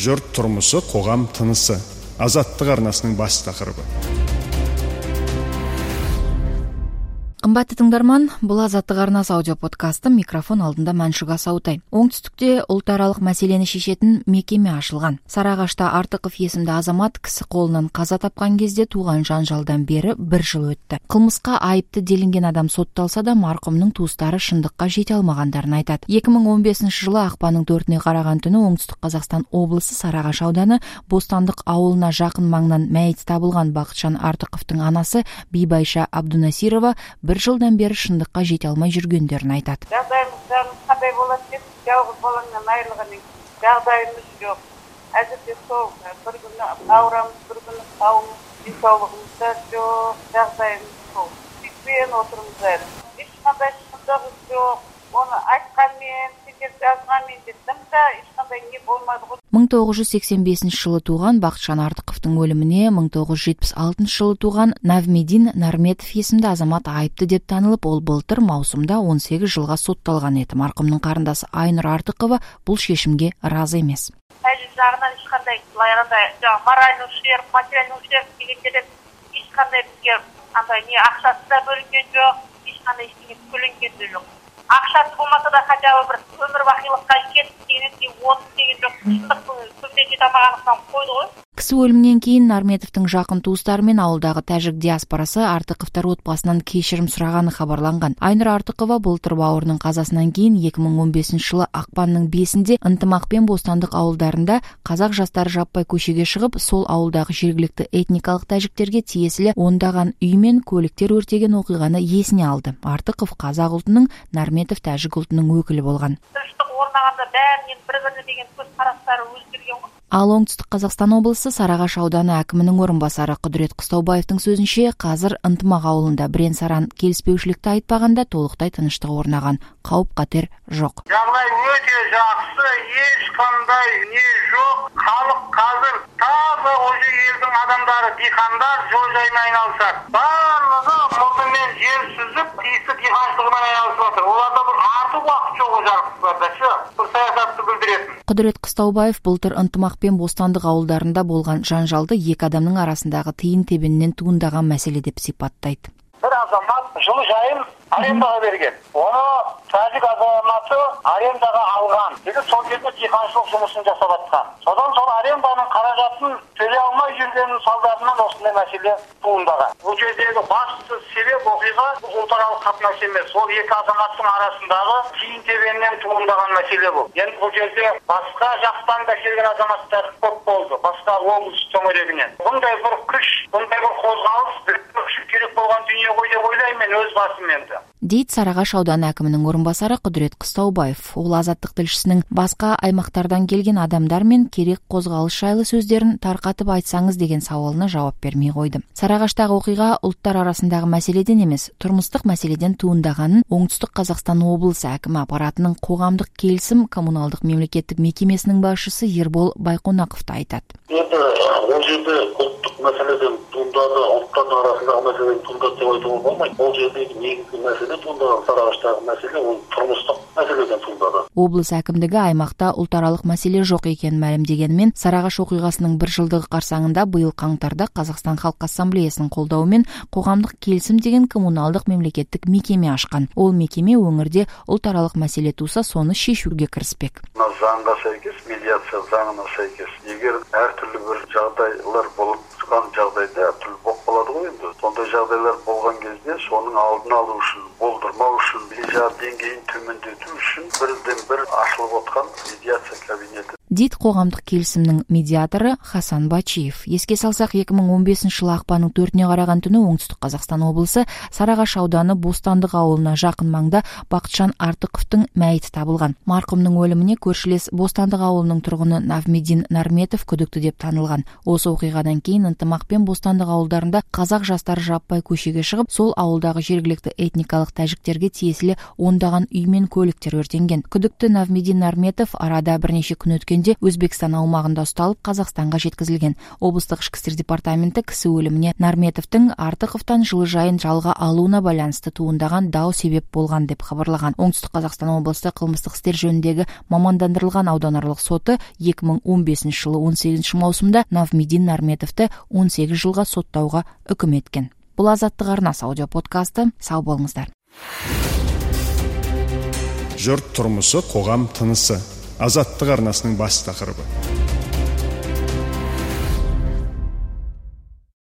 Жұрт тұрмысы, қоғам тынысы. Азаттық арнасының бас тақырыбы. Қымбатты тыңдарман, бұл Азаттық арнасы аудиоподкасты, микрофон алдында Мәншүк Асаутай. Оңтүстікте ұлтаралық мәселені шешетін мекеме ашылған. Сарыағашта Артықов есімді азамат кісі қолынан қаза тапқан кезде туған жанжалдан бері 1 жыл өтті. Қылмысқа айыпты делінген адам сотталса да, марқұмның туыстары шындыққа жете алмағандарын айтады. 2015 жылы ақпанның 4-іне қараған түні Оңтүстік Қазақстан облысы Сарыағаш ауданы Бостандық ауылына жақын маңнан мәйіт табылған Бақытжан Артықовтың анасы Бибайша Абдунасирова 1 жылдан бері шындыққа жете алмай жүргендерін айтады. Жағдайымыз қандай болады деп, жалғыз балаңнан айырылғаннан жағдайымыз жоқ. Әзірге сол, бір күні ауырамыз, бір күні сауымыз, денсаулығымыз да жоқ, жағдайымыз сол. Текпен отырмыз әлі. Ешқандай шындығымыз жоқ. Оны айтқанмен, сендер жазғанмен дедім да, ешқандай не болмады ғой. 1985 жылы туған Бақытжан Артықовтың өліміне 1976 жылы туған Навмедин Нарметов есімді азамат айыпты деп танылып, ол былтыр маусымда 18 жылға сотталған еді. Марқұмның қарындасы Айнұр Артықова бұл шешімге разы емес. Әлі жағынан ешқандай моральный ущерб, материальный ущерб дегендерден ешқандай бізге не ақшасы да бөлінген жоқ, ешқандай ештеңе төленген де жоқ. Ақшасы болмаса да хотя бы бір өмір бақилыққа кетіп деген осы деген жоқ. Шындықтың көзіне жете алмағандықтан қойды ғой. Кісі өлімінен кейін Нарметовтың жақын туыстары мен ауылдағы тәжік диаспорасы Артықовтар отбасынан кешірім сұрағаны хабарланған. Айнұр Артықова былтыр бауырының қазасынан кейін 2015 жылы ақпанның 5-інде Ынтымақ пен Бостандық ауылдарында қазақ жастары жаппай көшеге шығып, сол ауылдағы жергілікті этникалық тәжіктерге тиесілі ондаған үй мен көліктер өртеген оқиғаны есіне алды. Артықов қазақ ұлтының, Нарметов тәжік ұлтының өкілі болған. Тыныштық орнағанда бәрінен бір-бірі деген көзқарастары өзгерген ғой. Ал Оңтүстік Қазақстан облысы Сарыағаш ауданы әкімінің орынбасары Құдірет Қыстаубаевтың сөзінше, қазір Ынтымақ ауылында бірен-саран келіспеушілікті айтпағанда толықтай тыныштық орнаған, қауіп-қатер жоқ. Жағдай өте жақсы, ешқандай не жоқ. Халық қазір таза осы елдің адамдары, диқандар жылыжаймен айналысады. Барлығы мұртымен жер сүзіп, тиісті диқаншылығымен айналысып жатыр. Оларда бір артық уақыт жоқ жарықтықтарда, бір саясатты білдіретін. Құдірет Қыстаубаев былтыр Ынтымақ пен Бостандық ауылдарында болған жанжалды екі адамның арасындағы тиын-тебеннен туындаған мәселе деп сипаттайды. Бір азамат жылыжайын арендаға берген. Оны тәжік азаматы арендаға алған. Сол жерде диқаншылық жұмысын жасап жатқан. Содан сол аренданың қаражатын төлей алмай жүргеннің салдарынан осындай мәселе туындаған. Бұл жердегі басты себеп оқиға ұлтаралық қатынас емес. Ол екі азаматтың арасындағы тиын-тебеннен туындаған мәселе бұл. Енді бұл жерде басқа жақтан да келген азаматтар көп болды. Басқа облыс төңірегінен. Бұндай бір күш, бұндай бір қозғалыс керек болған дүние ғой деп ойлаймын өз басым енді. Дейді Сарыағаш ауданы әкімінің орынбасары Құдірет Қыстаубаев. Ол Азаттық тілшісінің басқа аймақтардан келген адамдар мен керек қозғалыс жайлы сөздерін тарқатып айтсаңыз деген сауалына жауап бермей қойды. Сарыағаштағы оқиға ұлттар арасындағы мәселеден емес, тұрмыстық мәселеден туындағанын Оңтүстік Қазақстан облысы әкімі аппаратының қоғамдық келісім коммуналдық мемлекеттік мекемесінің басшысы Ербол Байқонақов та айтады. Енді ол жерде ұлттық мәселеден туындады, ұлттардың арасындағы мәселеден туындады деп айтуға болмайды. Ол жердегі негізгі мәселе туындаған Сарыағаштағы мәселе ол тұрмыстық мәселеден туындады. Облыс әкімдігі аймақта ұлтаралық мәселе жоқ екенін мәлімдегенімен, Сарыағаш оқиғасының 1 жылдығы қарсаңында биыл қаңтарда Қазақстан Халқы Ассамблеясының қолдауымен қоғамдық келісім деген коммуналдық мемлекеттік мекеме ашқан. Ол мекеме өңірде ұлтаралық мәселе туса, соны шешуге кіріспек. Заңға сәйкес, медиация заңына сәйкес, егер әртүрлі бір жағдайлар болып тұрған жағдайда әртүрлі болып қалады ғой енді. Сондай жағдайлар болған кезде соның алдын алу үшін, болдырмау үшін, деңгейін төмендету үшін бірден-бір ашылып отқан медиация кабинеті. Дейді қоғамдық келісімнің медиаторы Хасан Бачиев. Еске салсақ, 2015 жылы ақпанның 4-іне қараған түні Оңтүстік Қазақстан облысы Сарыағаш ауданы Бостандық ауылына жақын маңда Бақытжан Артықовтың мәйіті табылған. Марқұмның өліміне көршілес Бостандық ауылының тұрғыны Навмедин Нарметов күдікті деп танылған. Осы оқиғадан кейін Ынтымақ пен Бостандық ауылдарында қазақ жастары жаппай көшеге шығып, сол ауылдағы жергілікті этникалық тәжіктерге тиесілі ондаған үй мен көліктер өртенген. Күдікті Навмедин Нарметов арада бірнеше күн өткенде кезінде Өзбекстан аумағында ұсталып, Қазақстанға жеткізілген. Облыстық ішкі істер департаменті кісі өліміне Нарметовтің Артықовтан жылыжайын жалға алуына байланысты туындаған дау себеп болған деп хабарлаған. Оңтүстік Қазақстан облысы қылмыстық істер жөніндегі мамандандырылған ауданаралық соты 2015 жылы 18 маусымда Навмидин Нарметовты 18 жылға соттауға үкім еткен. Бұл Азаттық арнасы аудиоподкасты. Сау болыңыздар. Жұрт тұрмысы, қоғам тынысы. Азаттық арнасының бас тақырыбы.